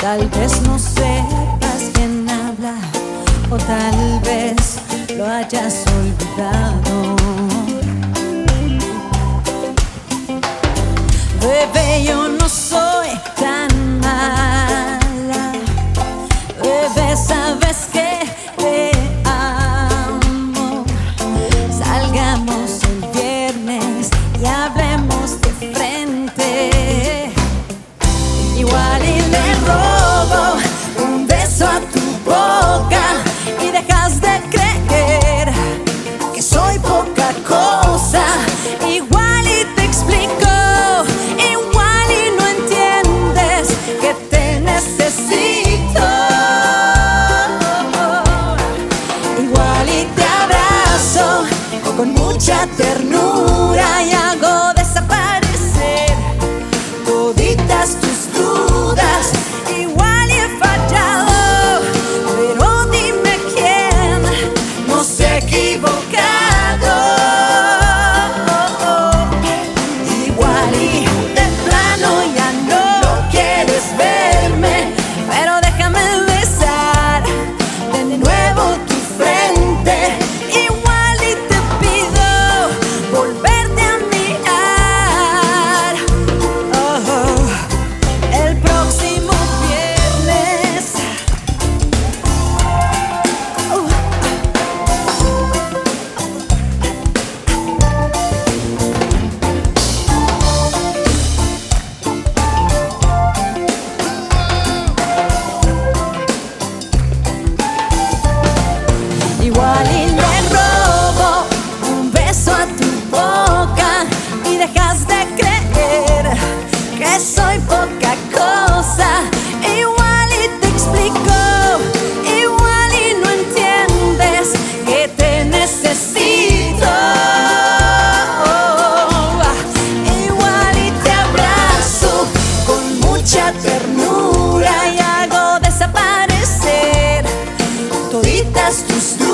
Tal vez no sepas quién habla, o tal vez lo hayas olvidado. Bebé, yo no soy tan mala. Bebé, sabes que te amo. Salgamos el viernes y hablemos de frente. Igual y le robo un beso a tu boca y dejas de creer que soy poca cosa. Igual y te explico, igual y no entiendes que te necesito. Igual y te abrazo con mucha ternura y hago desaparecer toditas tus dudas. Igual y he fallado, pero dime quién no se ha equivocado. Igual y de plano ya no quieres verme, pero déjame besar de nuevo tu frente. Igual y te pido volverte a mirar. El próximo viernes. Igual y le robo un beso a tu boca y dejas de creer que soy poca cosa. Igual y te explico, igual y no entiendes que te necesito. Igual y te abrazo con mucha ternura y hago desaparecer toditas tus dudas.